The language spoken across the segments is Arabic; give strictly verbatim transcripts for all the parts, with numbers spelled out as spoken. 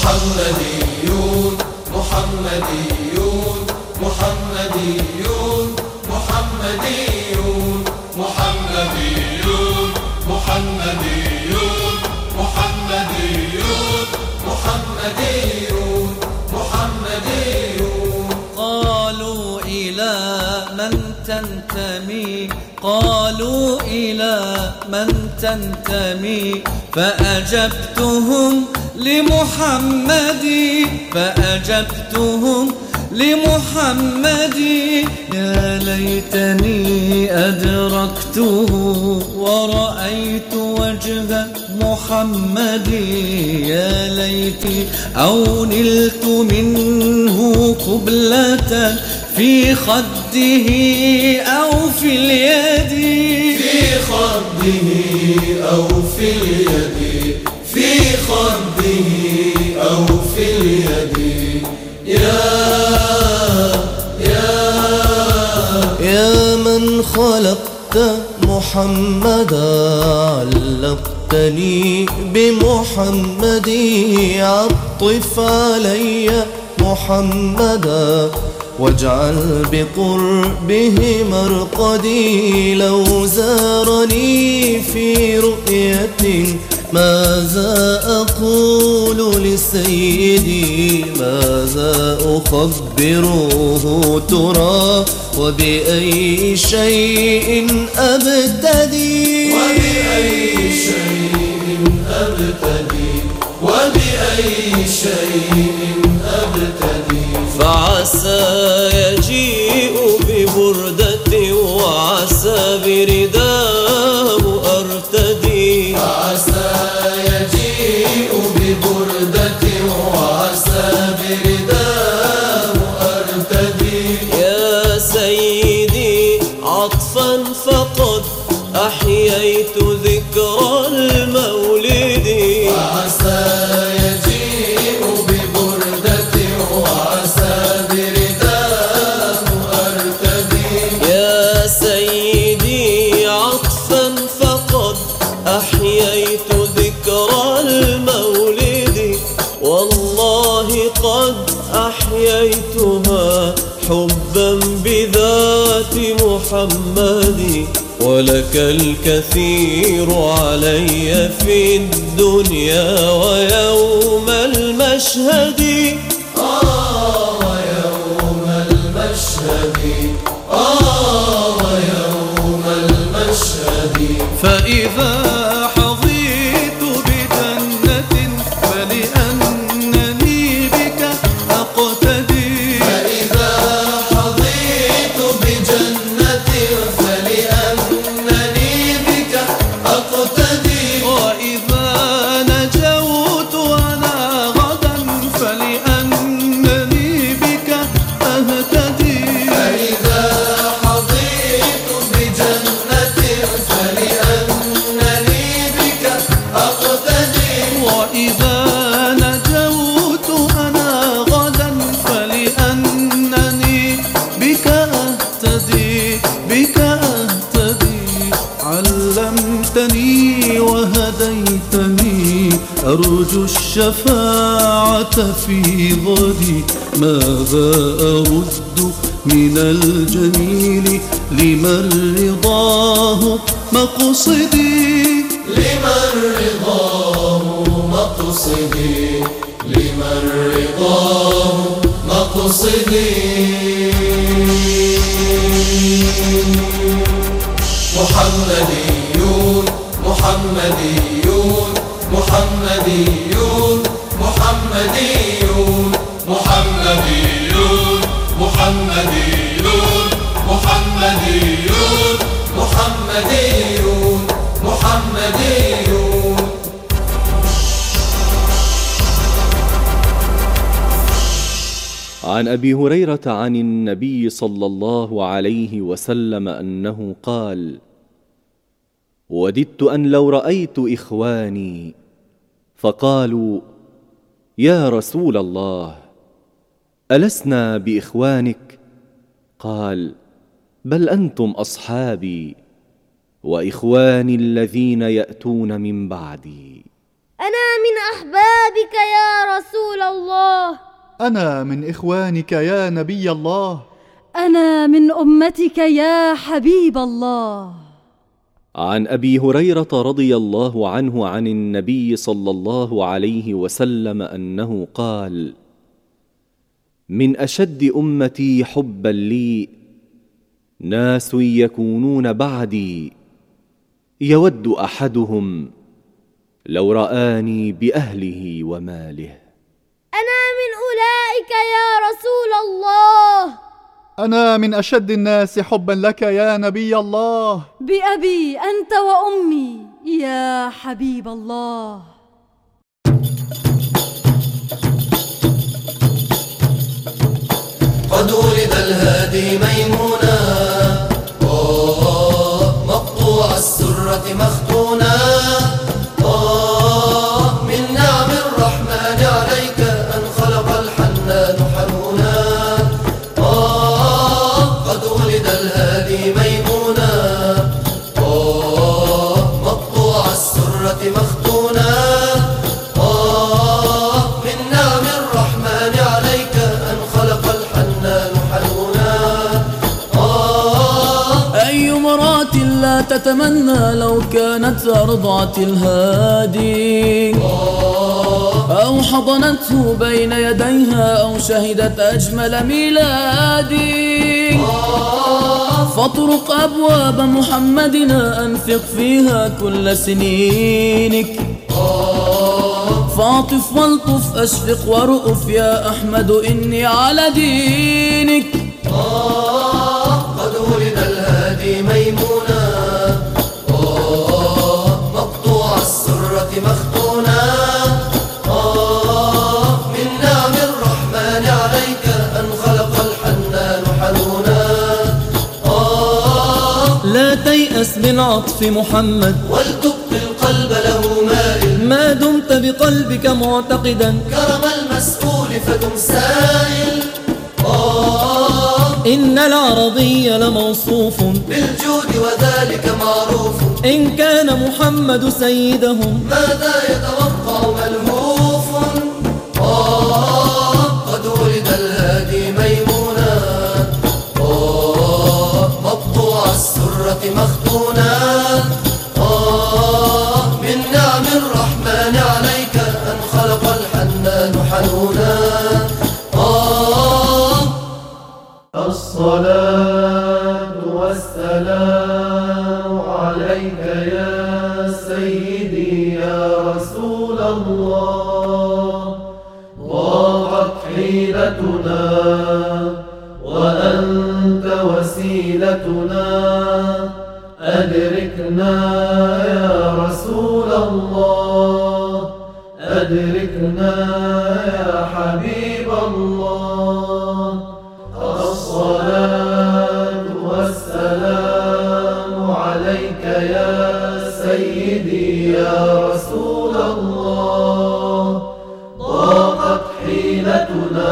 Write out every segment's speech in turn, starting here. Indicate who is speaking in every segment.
Speaker 1: محمديون محمديون محمديون محمديون محمديون محمديون محمديون محمديون محمديون.
Speaker 2: قالوا إلى من تنتمي قالوا إلى من تنتمي فأجبتهم لمحمد فأجبتهم لمحمد. يا ليتني أدركته ورأيت وجه محمد. يا ليتي أو نلت منه قبلة في خده أو في اليد
Speaker 1: في خده أو في اليد في خده أو في اليد. يا يا
Speaker 3: يا من خلقت محمدا علقتني بمحمد. عطف علي محمدا واجعل بقربه مرقدي. لو زارني في رؤية ماذا أقول لسيدي ماذا أخبره ترى وبأي شيء أبتدي
Speaker 1: وبأي شيء أبتدي وبأي شيء أبتدي.
Speaker 3: فعسى يجيء ببردة وعسى برداه أرتدي.
Speaker 1: فعسى يجيء ببردة وعسى برداه أرتدي.
Speaker 3: يا سيدي عطفا فقد أحييت ذكرى المولد.
Speaker 1: فعسى يجيء ببردة وعسى برداه أرتدي.
Speaker 3: يا سيدي عطفا فقد أحييت ذكرى المولد. والله قد أحييتها حبا بذات محمد. ولك الكثير علي في الدنيا ويوم المشهد.
Speaker 1: آه ويوم المشهد آه ويوم المشهد.
Speaker 2: فإذا حظيت بجنة فلأنني بك أقتدي.
Speaker 1: فإذا حظيت بجنة فلأنني بك أقتدي.
Speaker 2: وإذا نجوت أنا غدا فلأنني بك أهتدي.
Speaker 1: فإذا حظيت بجنة فلأنني بك أقتدي.
Speaker 2: وإذا نجوت أنا غدا فلأنني بك أهتدي بك أهتدي. علمتني وهديتني أرجو الشفاعة في غدي. ماذا أرد من الجميل لمن رضاه مقصدي.
Speaker 1: لمن رضاه مقصدي لمن رضاه مقصدي. محمديون محمديون محمديون محمديون محمديون محمديون محمديون محمديون محمديون.
Speaker 4: عن أبي هريرة عن النبي صلى الله عليه وسلم أنه قال: وددت أن لو رأيت إخواني فقالوا: يا رسول الله، ألسنا بإخوانك؟ قال: بل أنتم أصحابي وإخواني الذين يأتون من بعدي.
Speaker 5: أنا من أحبابك يا رسول الله.
Speaker 6: أنا من إخوانك يا نبي الله.
Speaker 7: أنا من أمتك يا حبيب الله.
Speaker 4: عن أبي هريرة رضي الله عنه عن النبي صلى الله عليه وسلم أنه قال: من أشد أمتي حبا لي ناس يكونون بعدي يود أحدهم لو رآني بأهله وماله.
Speaker 5: أنا من أولئك يا رسول الله.
Speaker 6: أنا من أشد الناس حبا لك يا نبي الله.
Speaker 7: بأبي أنت وأمي يا حبيب الله.
Speaker 1: قد ولد الهادي ميمونا، مقطوع السرة مختونا، من نعم الرحمن عليك أن خلق الحنان حنونا. قد ولد الهادي ميمونا، مقطوع السرة مختونا، من نعم الرحمن عليك أن خلق الحنان حنونا.
Speaker 8: أي امرأة لا تتمنى لو كانت أرضعت الهادي أو حضنته بين يديها أو شهدت أجمل ميلادي. فاطرق أبواب محمدنا، أنفق فيها كل سنينك، فاطف والطف أشفق وارؤف يا أحمد إني على دينك.
Speaker 1: قد ولد الهادي ميمونا، مقطوع السرة مختونا، من نعم الرحمن عليك أن خلق الحنان حنونا.
Speaker 8: لا تيأس من عطف محمد
Speaker 1: ولتبقي القلب له مائل،
Speaker 8: ما دمت بقلبك معتقدا
Speaker 1: كرم المسؤول فدم سائل.
Speaker 8: إن العربي لموصوف
Speaker 1: بالجود وذلك معروف،
Speaker 8: إن كان محمد سيدهم
Speaker 1: ماذا يتوقع ملهوف. قد ولد الهادي ميمونا، مقطوع السرة مختونا، من نعم الرحمن عليك أن خلق الحنان حنونا.
Speaker 2: الصلاة والسلام عليك يا سيدي يا رسول الله. ضاقت حيلتنا وأنت وسيلتنا، أدركنا يا رسول الله، أدركنا يا حبيب الله. الصلاة والسلام عليك يا سيدي يا رسول الله. ضاقت حيلتنا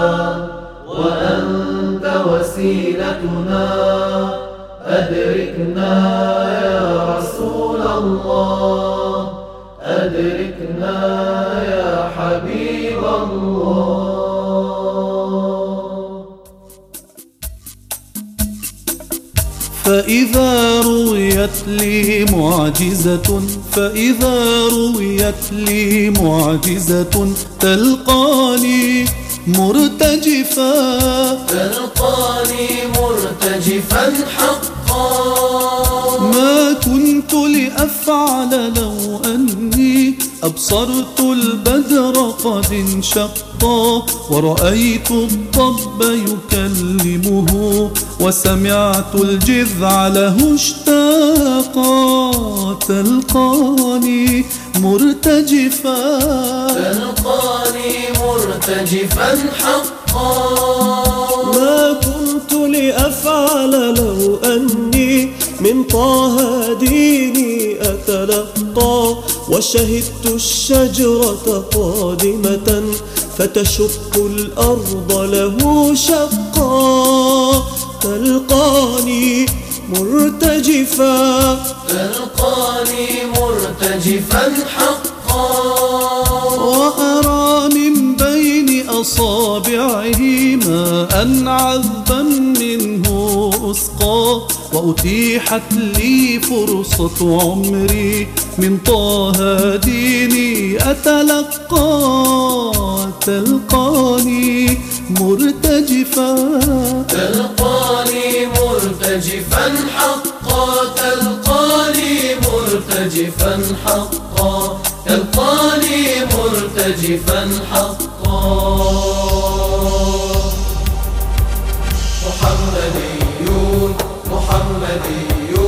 Speaker 2: وأنت وسيلتنا، أدركنا يا رسول الله، أدركنا يا حبيب الله. فإذا رويت لي معجزة، فإذا رويت لي معجزة تلقاني مرتجفا،
Speaker 1: تلقاني مرتجفا حقا.
Speaker 2: ما كنت لأفعل لو أني أبصرت البدر قد انشقا، ورأيت الضب يكلمه، وسمعت الجذع له اشتاقا. تلقاني مرتجفا،
Speaker 1: تلقاني مرتجفا حقا.
Speaker 3: ما كنت لأفعل لو أني من طه ديني أتلقى، وشهدت الشجرة قادمة فتشق الأرض له شقا. تلقاني مرتجفا،
Speaker 1: تلقاني مرتجفا حقا.
Speaker 2: وأرى من بين أصابعه ماء عذبا منه أسقى، وأتيحت لي فرصة عمري من طه ديني أتلقى. تلقاني مرتجفا
Speaker 1: تلقاني مرتجفا حقا، تلقاني مرتجفا حقا، تلقاني مرتجفا حقا. محمديون محمديون